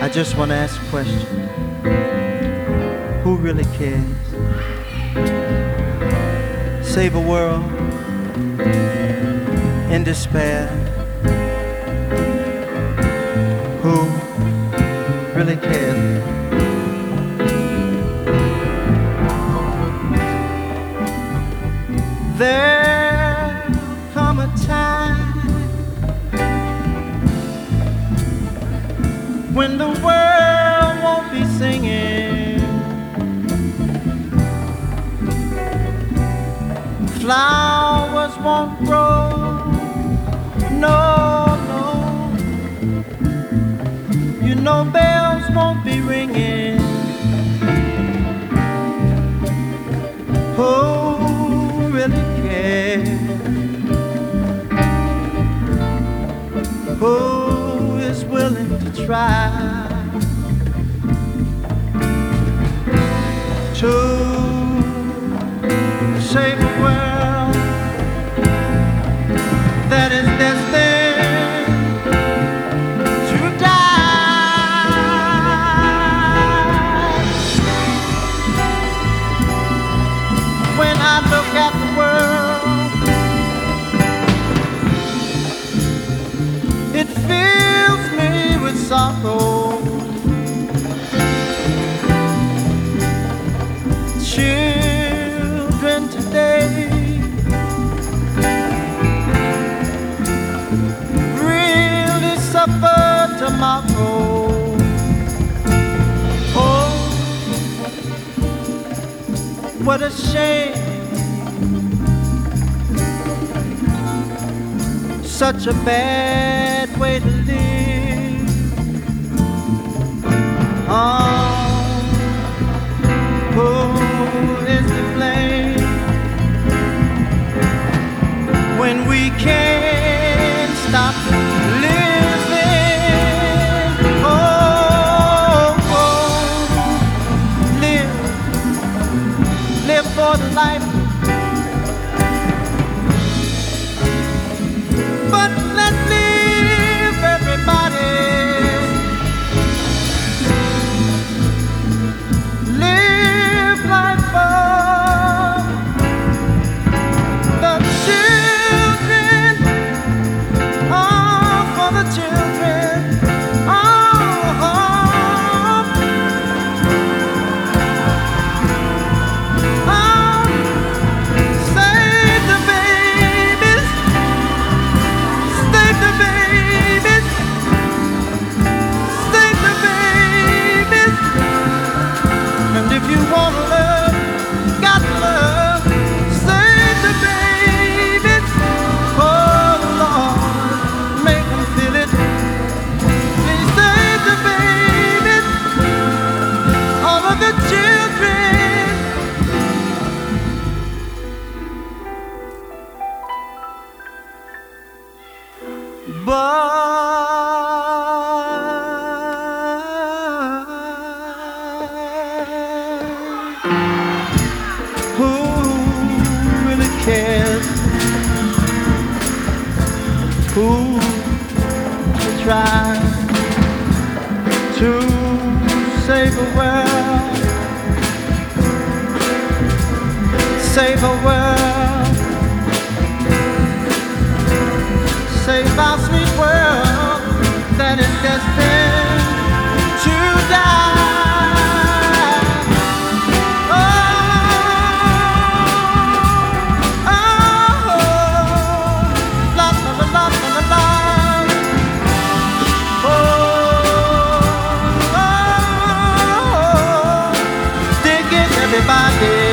I just want to ask a question. Who really cares? Save a world in despair. Who really cares? There'll come a time when the world won't be singing, flowers won't grow, no, no, you know bells won't be ringing. Who really cares? Who is willing to try to save a world that is destined to die? When I look at the world, it fills me with sorrow. Children today really suffer tomorrow. Oh, what a shame. Such a bad way to live. Oh, who is to blame when we can't stop living? Oh, oh, live for the life. But let's live, everybody. Live life for the children. Oh, for the children. Oh, oh, oh. Save the babies. Save the babies, save the babies. And if you want love, got love, save the babies. Oh Lord, make them feel it. Please save the babies, all of the children. Who really cares? Who will try to save a world? Save a world. Save our sweet world that is destined to die. Everybody